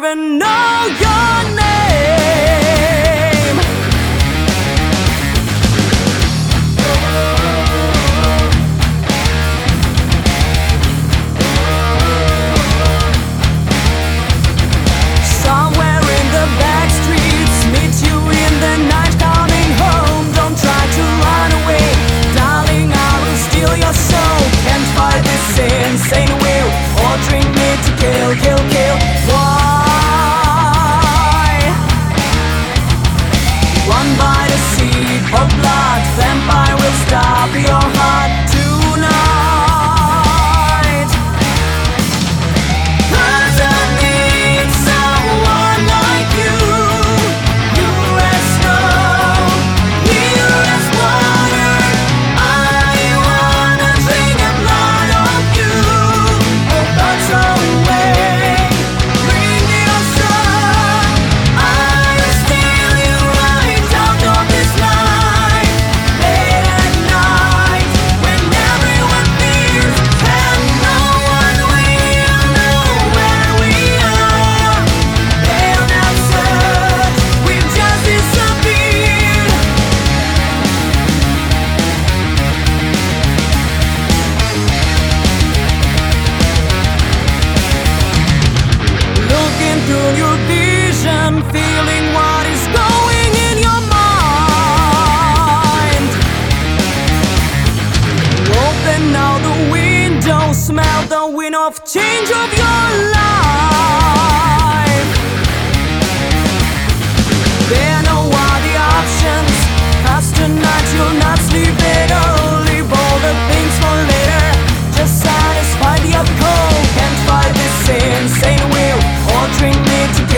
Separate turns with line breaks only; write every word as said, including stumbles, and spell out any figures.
even know your name. Somewhere in the back streets, meet you in the night coming home. Don't try to run away, darling, I will steal your soul. Can't fight this insane will, ordering me to kill, kill, kill. Why? One by the seed of blood, vampire will stop your heart tonight. 'Cause I need someone like you. You as snow, you as water. I wanna drink the blood of you. Oh, but away, bring me your sun. I will steal you right out of this life. Late at night, when everyone fears and no one will know where we are. They'll not search, we've just disappeared. Looking through your vision, feeling what is going in your mind. Open now the window, smell the wind of change of your life. There are no other options, 'cause tonight you'll not sleep at all. Leave all the things for later, just satisfy the cold. Can't fight this insane will, ordering me to